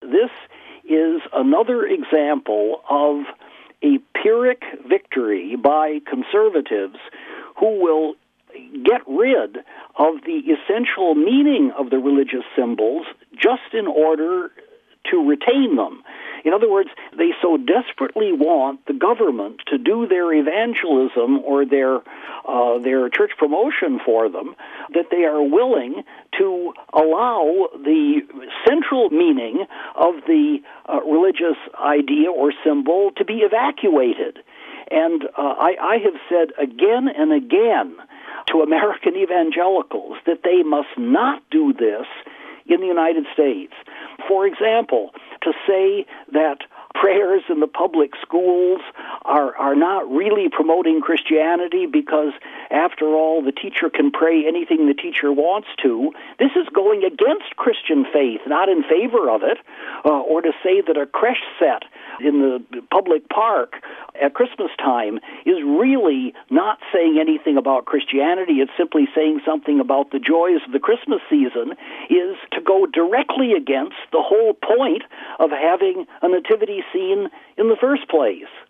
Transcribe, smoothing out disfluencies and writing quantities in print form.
this is another example of a Pyrrhic victory by conservatives who will get rid of the essential meaning of the religious symbols just in order to retain them. In other words, they so desperately want the government to do their evangelism or their church promotion for them that they are willing to allow the central meaning of the religious idea or symbol to be evacuated. And I have said again and again to American evangelicals that they must not do this in the United States. For example, to say that prayers in the public schools are not really promoting Christianity because, after all, the teacher can pray anything the teacher wants to. This is going against Christian faith, not in favor of it. Or to say that a creche set in the public park at Christmas time is really not saying anything about Christianity, it's simply saying something about the joys of the Christmas season, is to go directly against the whole point of having a nativity scene in the first place.